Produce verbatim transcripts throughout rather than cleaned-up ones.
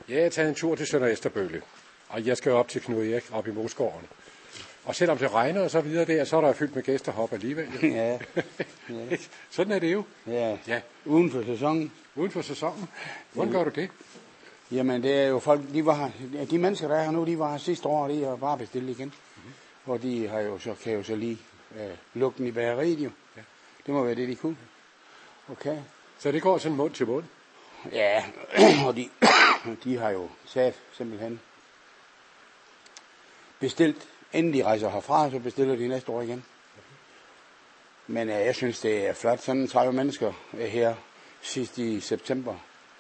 Jeg har taget en tur til Sønder Esterbølle, og jeg skal op til Knud Erik op i Moskåren. Og selvom det regner og så videre der, så er der fyldt med gæster hop alligevel. Ja. Ja. Sådan er det jo. Ja. Ja. Uden for sæsonen. Uden for sæsonen. Hvordan gør du det? Jamen, det er jo folk, de var her, de mennesker, der er her nu, de var her sidste år, og de har bare bestilt igen. Mm-hmm. Og de har jo så, kan jo så lige øh, lukke den i bageriet jo. Ja. Det må være det, de kunne. Okay. Så det går sådan mund til mund? Ja, og de, de har jo sat simpelthen bestilt, inden de rejser herfra, så bestiller de næste år igen. Men øh, jeg synes, det er flot. Sådan tredive mennesker er her sidst i september.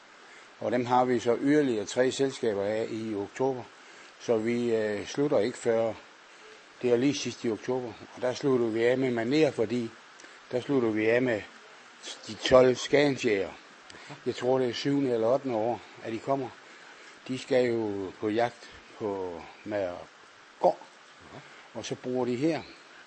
Og dem har vi så yderligere tre selskaber af i oktober. Så vi øh, slutter ikke før, det er lige sidst i oktober. Og der slutter vi af med maner, fordi der slutter vi af med de tolv skagensjæger. Jeg tror, det er syvende eller ottende år, at de kommer. De skal jo på jagt på med gård. Og så bruger de her.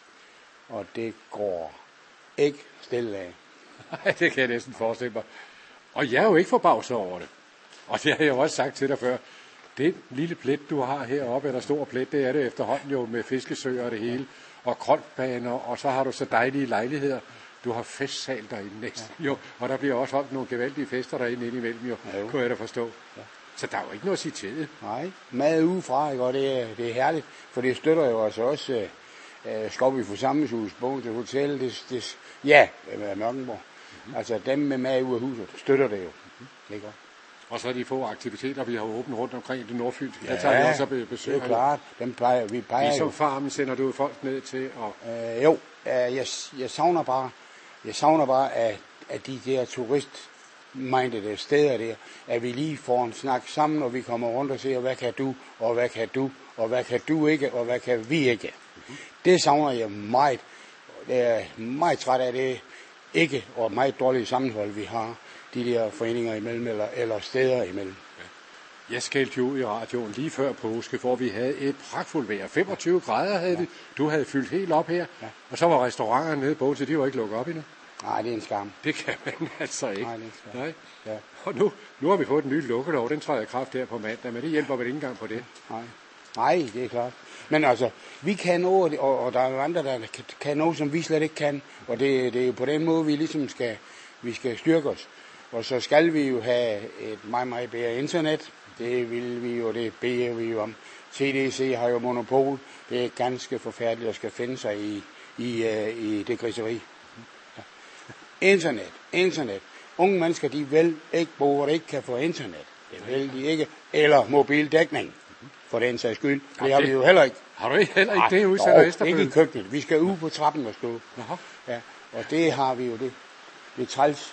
Og det går ikke stille af. Nej, det kan jeg næsten forestille mig. Og jeg er jo ikke forbavset over det. Og det har jeg jo også sagt til dig før. Det lille plet, du har heroppe, eller stor plet, det er det efterhånden jo med fiskesøer og det hele. Og krolbaner, og så har du så dejlige lejligheder. Du har festsal derinde næsten, ja. Jo. Og der bliver også holdt nogle gevaldige fester derinde indimellem, jo, ja, jo. Kunne jeg da forstå. Ja. Så der er jo ikke noget at sige til det. Nej, mad udefra, ikke? Og det er, det er herligt, for det støtter jo altså også øh, Skovby Forsamlingshus, Bogen til Hotel, det, det, ja, Mørkenborg. Mm-hmm. Altså dem med mad ud af huset, støtter det jo. Mm-hmm. Ikke? Og så er de få aktiviteter, vi har åbent rundt omkring det nordfynske. Ja, der tager vi også at besøge. Det er klart, dem plejer, vi plejer ligesom jo. Farmen sender du folk ned til. Og... Øh, jo, øh, jeg, jeg savner bare, jeg savner bare, at, at de der turistmindede steder der, at vi lige får en snak sammen, og vi kommer rundt og siger, hvad kan du, og hvad kan du, og hvad kan du ikke, og hvad kan vi ikke. Mm-hmm. Det savner jeg meget. Det er meget træt af det ikke, og meget dårlige sammenhold, vi har, de der foreninger imellem, eller, eller steder imellem. Ja. Jeg skældte jo ud i radioen lige før påske, hvor vi havde et pragtfuldt vejr. femogtyve grader havde ja. vi. Du havde fyldt helt op her, ja. Og så var restauranterne nede på, så de var ikke lukket op endnu. Nej, det er en skam. Det kan man altså ikke. Nej, det er en skam. Nej. Ja. Og nu, nu har vi fået en ny lukkelov, den træder i kraft her på mandag, men det hjælper vel ikke engang på det. Nej. Nej, det er klart. Men altså, vi kan noget, og, og der er jo andre, der kan, kan noget, som vi slet ikke kan. Og det, det er jo på den måde, vi ligesom skal, vi skal styrke os. Og så skal vi jo have et meget, meget bedre internet. Det vil vi jo, det beder vi jo om. C D C har jo monopol. Det er ganske forfærdeligt at skal finde sig i, i, uh, i det griseri. Ja. Internet, internet. Unge mennesker, de vil ikke bo, hvor de ikke kan få internet. Det vil de ikke. Eller mobildækning. For den sags skyld. Det har vi jo heller ikke. Har du ikke heller ikke det ude Sønder Esterbølle? Ikke i køkkenet. Vi skal ud på trappen og stå. Ja, og det har vi jo det. Det er træls.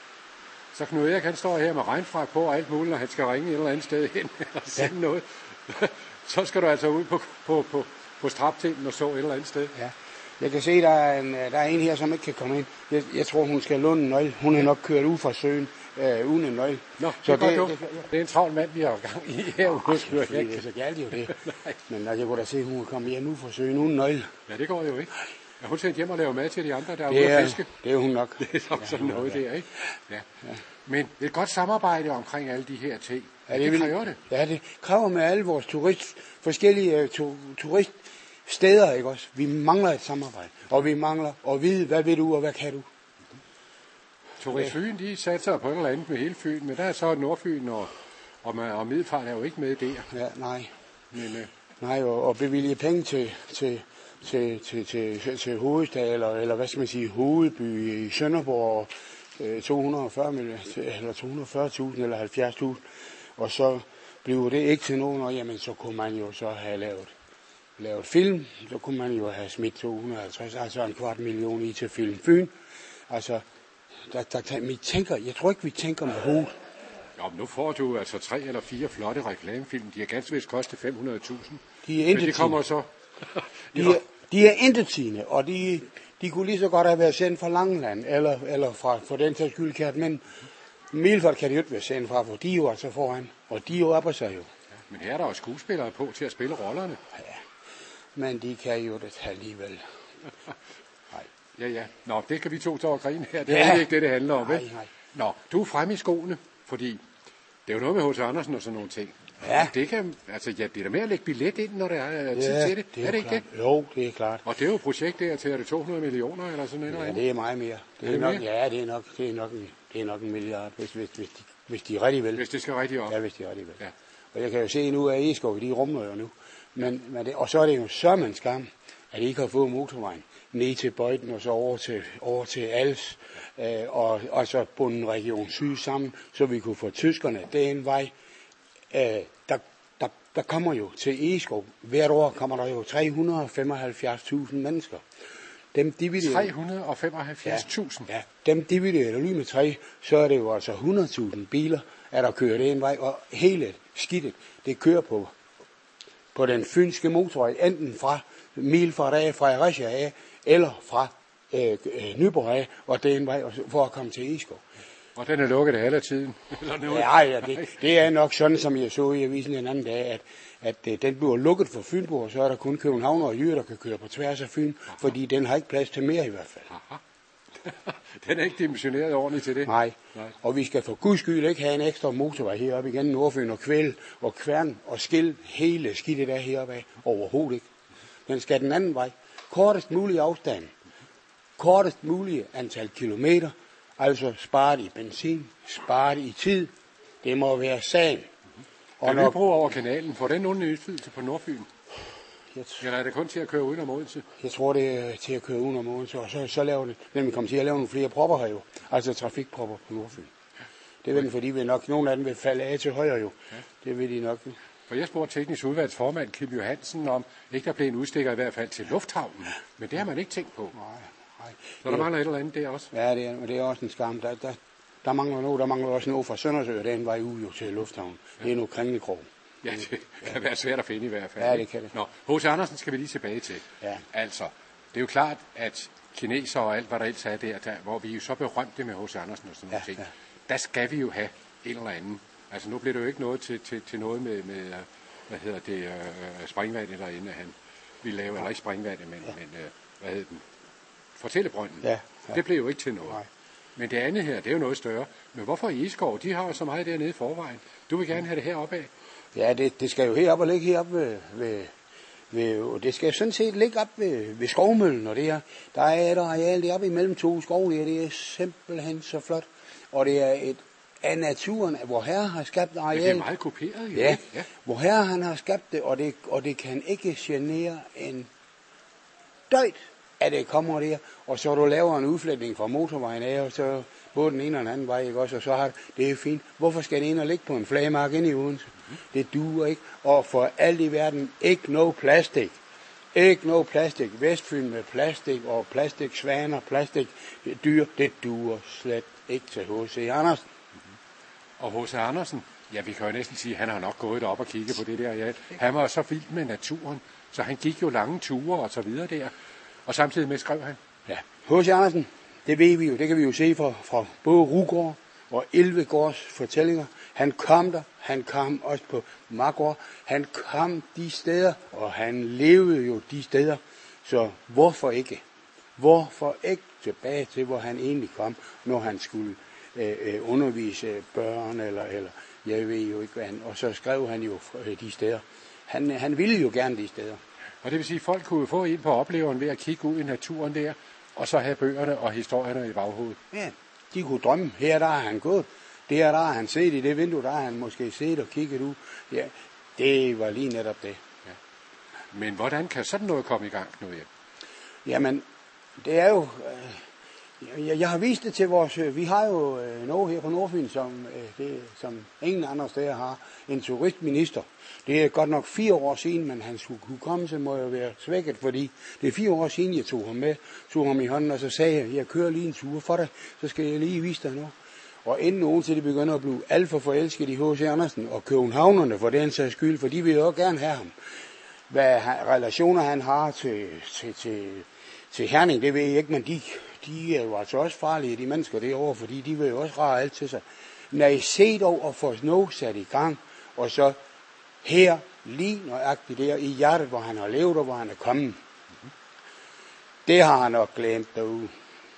Så Knud Erik, han står her med regnfrak på og alt muligt, når han skal ringe et eller andet sted hen og sende ja. noget. Så skal du altså ud på, på, på, på straptingen og så et eller andet sted. Ja. Jeg kan se, der er en, der er en her, som ikke kan komme ind. Jeg, jeg tror, hun skal låne en nøgle. Hun er nok kørt ud fra søen øh, uden en nøgle. Nå, så det, det, det, det er en travl mand, vi har gang i herude. Oh, det er så galt jo det. Men altså, jeg kunne da se, at hun kan komme hjem ud fra søen uden nøgle. Ja, det går jo ikke. Er hun sendt hjem og laver mad til de andre, der er det ude at fiske? Det er hun nok. Det er nok ja, sådan noget ja. der, ikke? Ja. Ja. Men et godt samarbejde omkring alle de her ting, ja, det, det kræver det. Ja, det kræver med alle vores turist, forskellige tu, turiststeder, ikke også? Vi mangler et samarbejde, og vi mangler at vide, hvad ved du, og hvad kan du? Turist Fyn, de satser på et eller andet med hele Fyn, men der er så Nordfyn, og, og, og Middelfart er jo ikke med der. Ja, nej. Men, øh, nej, og, og bevilge penge til... til Til, til, til, til, til hovedstad, eller, eller hvad skal man sige, hovedby i Sønderborg, øh, to hundrede og fyrre millioner, eller to hundrede og fyrre tusind eller halvfjerds tusind, og så bliver det ikke til nogen, og jamen så kunne man jo så have lavet, lavet film, så kunne man jo have smidt to hundrede og halvtreds, altså en kvart million i til Film Fyn. Altså, der, der, der, vi tænker, jeg tror ikke, vi tænker med hovedet. Jo, men nu får du altså tre eller fire flotte reklamefilm, de har ganske vist kostet fem hundrede tusind. De er men de kommer så... De er, de er intetsigende, og de, de kunne lige så godt have været sendt fra Langeland, eller, eller fra, for den sags skyld kan, men Middelfart kan de jo ikke være sendt fra, for de er jo altså foran, og de er jo oppe sig jo. Ja, men her er der jo skuespillere på til at spille rollerne. Ja, men de kan jo det alligevel. Nej. Ja, ja. Nå, det kan vi to tage og grine her. Det er ja. ikke det, det handler om, vel? Nej, nej. Nå, du er fremme i skoene, fordi Det er jo noget med H C Andersen og sådan nogle ting. Ja. Det kan, altså, ja, det er da med at lægge billet ind, når der er tid Ja, til det. det er, er det jo ikke det? klart. Jo, det er klart. Og det er jo et projekt der til, er det to hundrede millioner eller sådan noget? Ja, andet? det er meget mere. Det er, det nok, mere? ja, det er nok, det er nok, en, det er nok en milliard, hvis, hvis, hvis, de, hvis de er rigtig vel. Hvis det skal rigtig op. Ja, hvis de er rigtig vel. Ja. Og jeg kan jo se nu, at Egeskov, de rumler jo nu. Men, men det, og så er det jo så en skam, at de ikke har fået motorvejen ned til Bøjden og så over til, over til Als, øh, og, og så bunden Region Syd sammen, så vi kunne få tyskerne den vej. Øh, der, der, der kommer jo til Egeskov, hvert år kommer der jo tre hundrede og femoghalvfjerds tusind mennesker. Dem dividerer, tre hundrede og femoghalvfjerds tusind? ja, dem dividerer du lige med tre, så er det jo altså hundrede tusind biler, at der kører den vej, og hele skidtet, det kører på, på den fynske motorvej, enten fra mil fra der, fra Fredericia af, eller fra øh, øh, Nyborg af, og den vej, for at komme til Egeskov. Og den er lukket hele tiden? Ja, ja det, det er nok sådan, som jeg så i avisen en anden dag, at, at øh, den bliver lukket for Fynborg, så er der kun København og Jyder, der kan køre på tværs af Fyn, aha, fordi den har ikke plads til mere i hvert fald. Aha. Den er ikke dimensioneret ordentligt til det? Nej. Nej. Og vi skal for guds skyld ikke have en ekstra motorvej heroppe igen, Nordfyn og Kvæl og Kværn og Skil, hele skidtet der heroppe af. Overhovedet ikke. Den skal den anden vej. Kortest mulig afstand. Kortest mulig antal kilometer. Altså sparet i benzin, sparet i tid. Det må være sagen. Og den nye bro over kanalen, får den nogen indflydelse på Nordfyn? Jeg, Eller er det kun til at køre uden om Odense? jeg tror, det er til at køre uden om Odense, og så, så laver det, men vi kommer til at lave nogle flere propper her jo. Altså trafikpropper på Nordfyn. Det vil den, fordi vi nok, nogle af dem vil falde af til højre jo. Ja. Det vil de nok. For jeg spurgte teknisk udvalgsformand Kim Johansen om, ikke der blev en udstikker i hvert fald til lufthavnen. Men det har man ikke tænkt på. Nej, nej. Så der mangler et eller andet der også? Ja, det er, men det er også en skam. Der, der, der mangler noget, der mangler også noget fra Søndersø, den vej ud jo til lufthavnen. Ja. Det er noget kringlekrog. Ja, det kan være svært at finde i hvert fald. Ja, det kan det. Nå, H C Andersen skal vi lige tilbage til. Ja. Altså, det er jo klart, at kineser og alt, hvad der ellers er der, der hvor vi er jo så berømte med H C Andersen og sådan ja, nogle ting, ja. der skal vi jo have en eller anden. Altså, nu bliver det jo ikke noget til, til, til noget med, med, hvad hedder det, øh, springvandet derinde, han ville lave, eller ikke springvandet, men, ja. men øh, hvad hedder den, fortællebrønden. Ja, ja. Det blev jo ikke til noget. Nej. Men det andet her, det er jo noget større. Men hvorfor i Egeskov? De har jo så meget dernede i forvejen. Du vil gerne have det heroppe af. Ja, det, det skal jo herop og ligge heroppe ved, ved, ved, og det skal sådan set ligge op ved, ved skovmøllen, og det er, der er et areal deroppe imellem to skove, det er, det er simpelthen så flot, og det er et af naturen, hvor Herre har skabt areal. Det er meget kopieret, jo. Ja, ja, hvor Herre han har skabt det, og det, og det kan ikke genere en døjt, at det kommer der, og så du laver en udflætning fra motorvejen af, og så både den ene og den anden vej, ikke også, og så har det, det er fint. Hvorfor skal det ene ligge på en flagmark inde i Odense? Det duer ikke, og for alt i verden, ikke noget plastik. Ikke noget plastik. Vestfyn med plastik, og plastik svaner, plastik dyr, det duer slet ikke til H C Andersen. Og H C Andersen, ja, vi kan jo næsten sige, at han har nok gået derop og kigget på det der. Ja. Han var så vild med naturen, så han gik jo lange ture og så videre der. Og samtidig med skrev han. Ja, H C Andersen, det ved vi jo, det kan vi jo se fra, fra både Rugård og Elvegårds fortællinger. Han kom der, han kom også på Margård, han kom de steder, og han levede jo de steder. Så hvorfor ikke? Hvorfor ikke tilbage til, hvor han egentlig kom, når han skulle øh, undervise børn, eller, eller jeg ved jo ikke hvad han, og så skrev han jo de steder. Han, han ville jo gerne de steder. Og det vil sige, at folk kunne få ind på opleveren ved at kigge ud i naturen der, og så have bøgerne og historierne i baghovedet. Ja, de kunne drømme. Her der har han gået. Der der har han set i det vindue, der har han måske set og kigget ud. Ja, det var lige netop det. Ja. Men hvordan kan sådan noget komme i gang nu? Ja? Jamen, det er jo... Øh, jeg, jeg har vist det til vores... Vi har jo øh, noget her på Nordfyn, som, øh, det, som ingen andre steder har. En turistminister. Det er godt nok fire år siden, men hans hukommelse må jo være svækket, fordi det er fire år siden, jeg tog ham med, tog ham i hånden, og så sagde jeg, jeg kører lige en tur for dig, så skal jeg lige vise dig noget. Og inden nogen til det begynder at blive alt for forelsket i H C Andersen og københavnerne for den sags skyld, for de vil jo gerne have ham. Hvad relationer han har til, til, til, til Herning, det ved jeg ikke, men de, de er jo altså også farlige, de mennesker derovre, fordi de vil jo også rare alt til sig. Når I set over at få noget sat i gang, og så her, lige nøjagtigt der i hjertet, hvor han har levet og hvor han er kommet. Mm-hmm. Det har han nok glemt derude.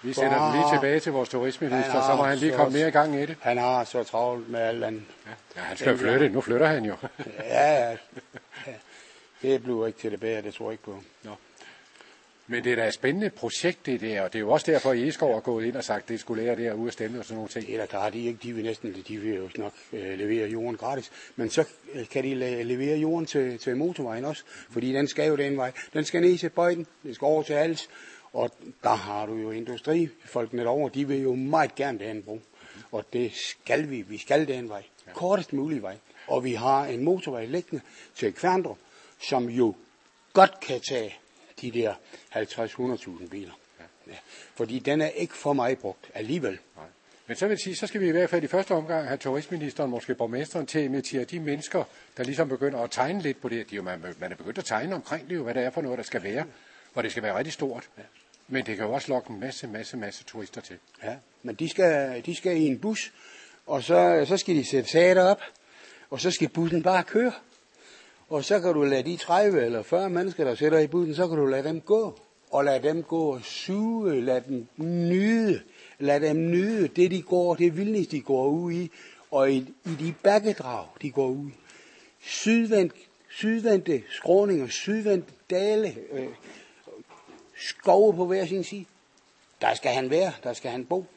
Vi sender den lige tilbage til vores turistminister, så må han lige komme mere i gang i det. Han har så travlt med alt andet. Ja, ja han skal flytte. Nu flytter han jo. ja, ja. Det bliver ikke til det bedre, det tror jeg ikke på. Nå. Men det er da et spændende projekt, det der, og det er jo også derfor, at Egeskov er gået ind og sagt, at det skulle lære derude at stemme og sådan nogle ting. Det er da klart, de, de vil næsten, de vil jo nok øh, levere jorden gratis. Men så kan de la- levere jorden til, til motorvejen også, fordi den skal jo den vej. Den skal ned til Bøjden, den skal over til Hals, og der har du jo industrifolkene derovre, de vil jo meget gerne den bro. Og det skal vi, vi skal den vej. Kortest mulig vej. Og vi har en motorvej liggende til Kværndrup, som jo godt kan tage de der halvtreds til hundrede tusind biler. Ja. Ja. Fordi den er ikke for meget brugt alligevel. Nej. Men så vil jeg sige, så skal vi i hvert fald i første omgang have turistministeren, måske borgmesteren, til at invitere de mennesker, der ligesom begynder at tegne lidt på det. De, man, man er begyndt at tegne omkring det, jo, hvad det er for noget, der skal være. Og det skal være rigtig stort. Ja. Men det kan jo også lokke en masse, masse, masse turister til. Ja, men de skal, de skal i en bus, og så, så skal de sætte sager op, og så skal bussen bare køre. Og så kan du lade de tredive eller fyrre mennesker, der sætter i bussen, så kan du lade dem gå. Og lade dem gå og suge, lade dem nyde, lade dem nyde det, de går, det vildnis, de går ud i, og i, i de bakkedrag, de går ud i. Sydvendt, sydvendte skråninger, sydvendte dale, øh, skove på hver sin side. Der skal han være, der skal han bo.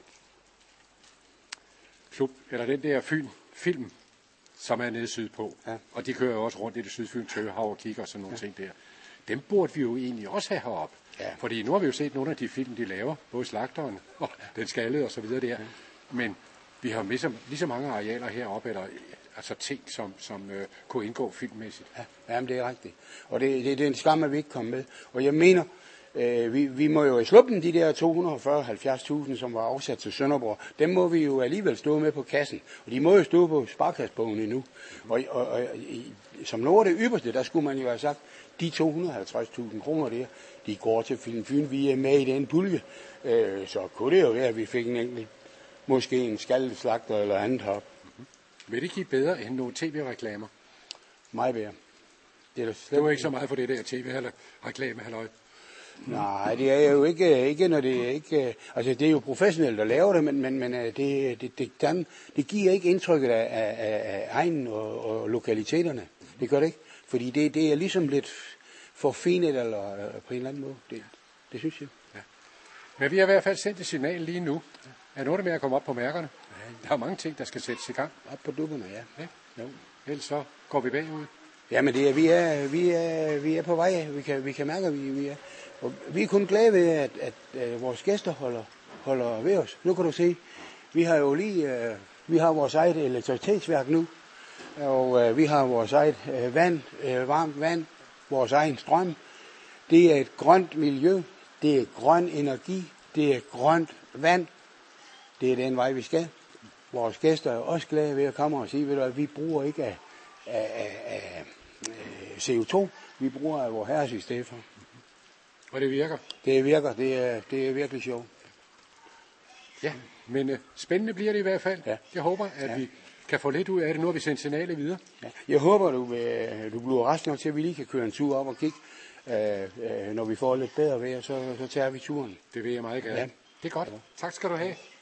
Klub, eller den der film, film som er nede sydpå, ja. Og de kører jo også rundt i det Sydfyn, Tøhav og kigger og sådan nogle ja. ting der. Dem burde vi jo egentlig også have heroppe. Ja. Fordi nu har vi jo set nogle af de film, de laver, både Slagteren og ja. Den Skaldede og så videre der. Ja. Men vi har lige så, lige så mange arealer heroppe, eller altså ting, som, som øh, kunne indgå filmmæssigt. Ja, jamen det er rigtigt. Og det, det, det er en skam, at vi ikke kom med. Og jeg mener, øh, vi, vi må jo i sluppen de der to hundrede og fyrre til halvfjerds tusind, som var afsat til Sønderborg, dem må vi jo alligevel stå med på kassen. Og de må jo stå på sparkassebogen endnu. Og, og, og i, som noget af det ypperste, der skulle man jo have sagt, de to hundrede og halvtreds tusind kroner der, de går til Film Fyn, vi er med i den pulje. Øh, så kunne det jo være, at vi fik en enkelt, måske en skaldeslagter eller andet heroppe. Mm-hmm. Vil det give bedre end nogle tv-reklamer? Meget bedre. Det er slet... Du er ikke så meget for det der tv-reklame, halløj. Nej, det er jo ikke, ikke når det er ikke, altså det er jo professionelt at lave det, men, men, men det, det, det, det, det giver ikke indtrykket af, af, af egen og, og lokaliteterne. Det gør det ikke, fordi det, det er ligesom lidt for finet eller på en eller anden måde. Det, det synes jeg. Ja. Men vi har i hvert fald sendt et signal lige nu. Er noget med at komme op på mærkerne? Ja. Der er mange ting, der skal sættes i gang. Op på dupperne, ja. Ja. Jo. Ellers så går vi bagud. Ja, men det er, vi, er, vi, er, vi er på vej. Vi kan, vi kan mærke, at vi, vi er. Og vi er kun glade ved, at, at, at vores gæster holder, holder ved os. Nu kan du se, vi har jo lige, uh, vi har vores eget elektricitetsværk nu, og uh, vi har vores eget uh, vand, uh, varmt vand, vores egen strøm. Det er et grønt miljø, det er grøn energi, det er grønt vand. Det er den vej, vi skal. Vores gæster er også glade ved at komme og sige, at vi bruger ikke af, af, af, af C O to, vi bruger af vores herres i stedet for. Og det virker? Det virker, det er, det er virkelig sjovt. Ja, men uh, spændende bliver det i hvert fald. Ja. Jeg håber, at ja. vi kan få lidt ud af det. Nu har vi sendt signalet videre. Ja. Jeg håber, du, vil, du bliver rask nok til, at vi lige kan køre en tur op og kigge. Uh, uh, når vi får lidt bedre vejr, så, så tager vi turen. Det vil jeg meget gerne. Ja. Det er godt. Ja. Tak skal du have.